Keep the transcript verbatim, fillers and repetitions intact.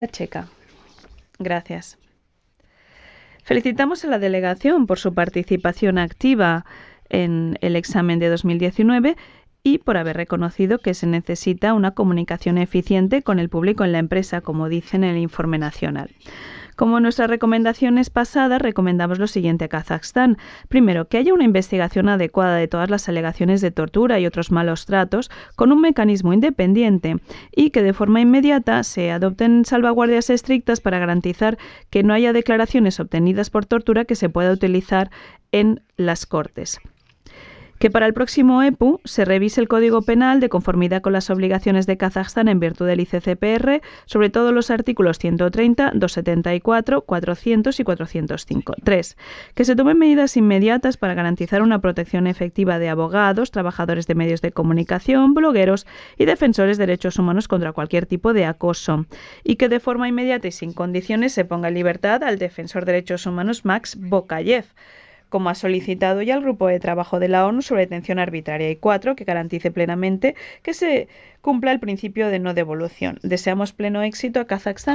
Checa. Gracias. Felicitamos a la delegación por su participación activa en el examen de dos mil diecinueve y por haber reconocido que se necesita una comunicación eficiente con el público en la empresa, como dice en el informe nacional. Como en nuestras recomendaciones pasadas, recomendamos lo siguiente a Kazajstán. Primero, que haya una investigación adecuada de todas las alegaciones de tortura y otros malos tratos con un mecanismo independiente y que de forma inmediata se adopten salvaguardias estrictas para garantizar que no haya declaraciones obtenidas por tortura que se pueda utilizar en las Cortes. Que para el próximo E P U se revise el Código Penal de conformidad con las obligaciones de Kazajstán en virtud del I C C P R, sobre todo los artículos ciento treinta, doscientos setenta y cuatro, cuatrocientos y cuatrocientos cinco. tres. Que se tomen medidas inmediatas para garantizar una protección efectiva de abogados, trabajadores de medios de comunicación, blogueros y defensores de derechos humanos contra cualquier tipo de acoso. Y que de forma inmediata y sin condiciones se ponga en libertad al defensor de derechos humanos Max Bokayev, como ha solicitado ya el Grupo de Trabajo de la ONU sobre detención arbitraria, y cuatro, que garantice plenamente que se cumpla el principio de no devolución. Deseamos pleno éxito a Kazajstán.